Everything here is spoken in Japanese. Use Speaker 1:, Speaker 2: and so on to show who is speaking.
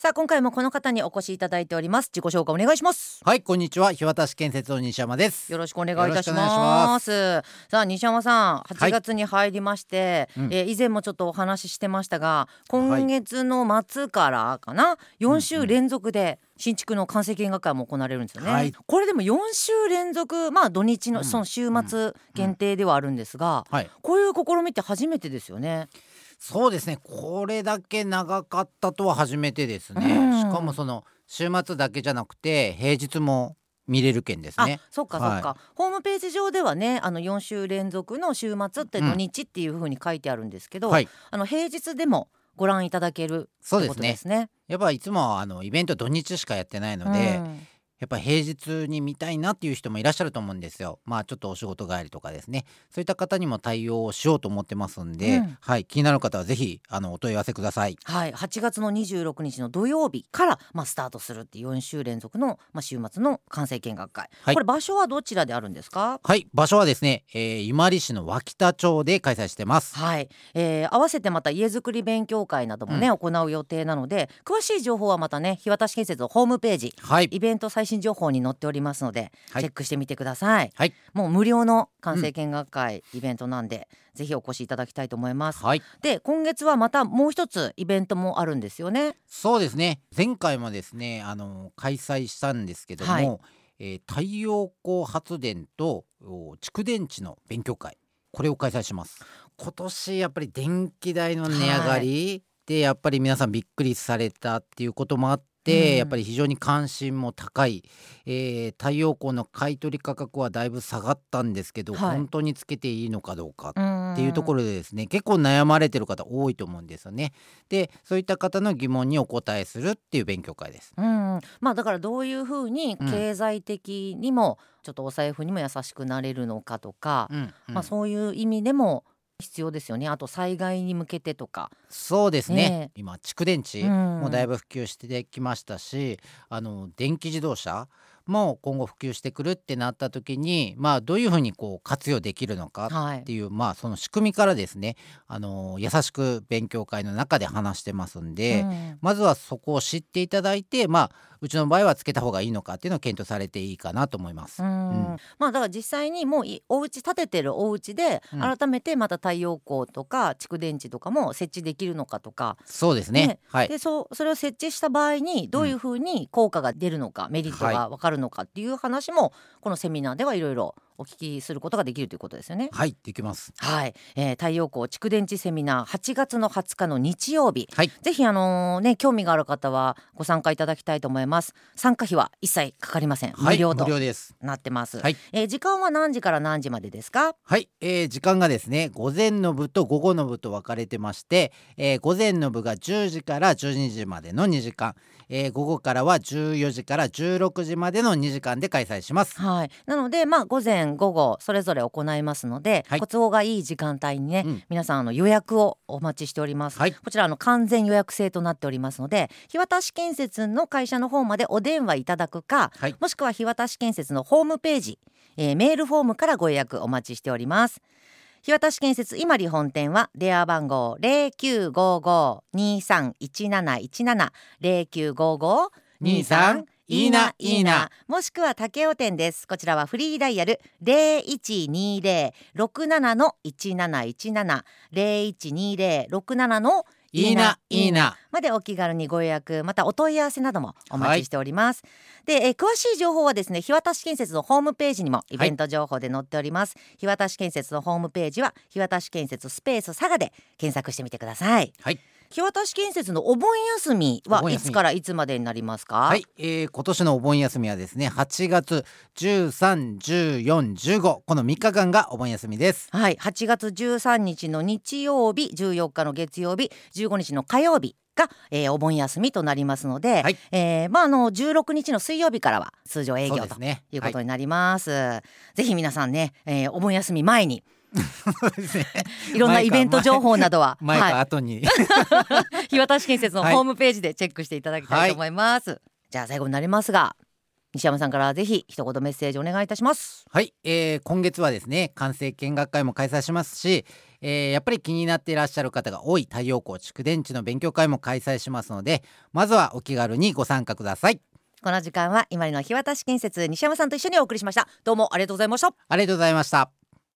Speaker 1: さあ今回もこの方にお越しいただいております。自己紹介お願いします。
Speaker 2: はい、こんにちは。日渡建設の西山です。
Speaker 1: よろしくお願いいたします。さあ西山さん、8月に入りまして、以前もちょっとお話ししてましたが、今月の末からかな、4週連続で新築の完成見学会も行われるんですよね。これでも4週連続、土日のその週末限定ではあるんですが、こういう試みって初めてですよね。
Speaker 2: そうですね、これだけ長かったとは初めてですね。しかもその週末だけじゃなくて平日も見れる件ですね。
Speaker 1: そっかそっか、ホームページ上ではね、4週連続の週末って土日っていう風に書いてあるんですけど、平日でもご覧いただけるってことですね。
Speaker 2: やっぱいつもイベント土日しかやってないので、やっぱ平日に見たいなっていう人もいらっしゃると思うんですよ。ちょっとお仕事帰りとかですね、そういった方にも対応しようと思ってますんで、気になる方はぜひお問い合わせください。
Speaker 1: 8月の26日の土曜日から、スタートするっていう4週連続の、週末の完成見学会、これ場所はどちらであるんですか？
Speaker 2: 場所はですね、今治市の脇田町で開催してます。
Speaker 1: 合わせてまた家づくり勉強会などもね、行う予定なので、詳しい情報はまたね、日渡建設のホームページ、イベント最新情報に載っておりますので、チェックしてみてください。もう無料の完成見学会、イベントなんでぜひお越しいただきたいと思います。で今月はまたもう一つイベントもあるんですよね。
Speaker 2: そうですね、前回もですね開催したんですけども、太陽光発電と蓄電池の勉強会、これを開催します。今年やっぱり電気代の値上がりで、やっぱり皆さんびっくりされたっていうこともあって、やっぱり非常に関心も高い、太陽光の買い取り価格はだいぶ下がったんですけど、本当につけていいのかどうかっていうところでですね、結構悩まれてる方多いと思うんですよね。でそういった方の疑問にお答えするっていう勉強会です。
Speaker 1: だからどういうふうに経済的にもちょっとお財布にも優しくなれるのかとか、そういう意味でも必要ですよね。あと災害に向けてとか。
Speaker 2: そうですね、今蓄電池もだいぶ普及してきましたし、電気自動車も今後普及してくるってなった時に、どういうふうに活用できるのかっていう、その仕組みからですね、優しく勉強会の中で話してますんで、まずはそこを知っていただいて、うちの場合はつけた方がいいのかっていうのを検討されていいかなと思います。
Speaker 1: だから実際にもうお家建ててるお家で改めてまた太陽光とか蓄電池とかも設置できるのかとか。
Speaker 2: そうですね。
Speaker 1: でそれを設置した場合にどういうふうに効果が出るのか、メリットが分かるのかっていう話もこのセミナーではいろいろお聞きすることができるということですよね。
Speaker 2: できます。
Speaker 1: 太陽光蓄電池セミナー8月の20日の日曜日、ぜひ興味がある方はご参加いただきたいと思います。参加費は一切かかりません。無料となってます。時間は何時から何時までですか？
Speaker 2: 時間がですね、午前の部と午後の部と分かれてまして、午前の部が10時から12時までの2時間、午後からは14時から16時までの2時間で開催します。
Speaker 1: なので午前午後それぞれ行いますので、ご都合がいい時間帯にね、皆さん予約をお待ちしております。こちら完全予約制となっておりますので、日渡建設の会社の方までお電話いただくか、もしくは日渡建設のホームページ、メールフォームからご予約お待ちしております。日渡建設今里本店は電話番号 0955-231717 0955-23いいないいな、もしくは竹雄店です。こちらはフリーダイヤル 0120-67-1717 0120-67
Speaker 2: いいないいな
Speaker 1: までお気軽にご予約、またお問い合わせなどもお待ちしております。で、詳しい情報はですね、日渡建設のホームページにもイベント情報で載っております。日渡建設のホームページは日渡建設スペース佐賀で検索してみてください。日渡建設のお盆休みはいつからいつまでになりますか？
Speaker 2: 今年のお盆休みはですね、8月13、14、15この3日間がお盆休みです。
Speaker 1: 8月13日の日曜日、14日の月曜日、15日の火曜日が、お盆休みとなりますので、16日の水曜日からは通常営業ということになります。ぜひ皆さんね、お盆休み前にいろんなイベント情報などは
Speaker 2: 前か後に
Speaker 1: 日渡建設のホームページでチェックしていただきたいと思います。じゃあ最後になりますが、西山さんからぜひ一言メッセージお願いいたします。
Speaker 2: 今月はですね、完成見学会も開催しますし、 やっぱり気になっていらっしゃる方が多い太陽光蓄電池の勉強会も開催しますので、まずはお気軽にご参加ください。
Speaker 1: この時間は今里の日渡建設西山さんと一緒にお送りしました。どうもありがとうございました。
Speaker 2: ありがとうございました。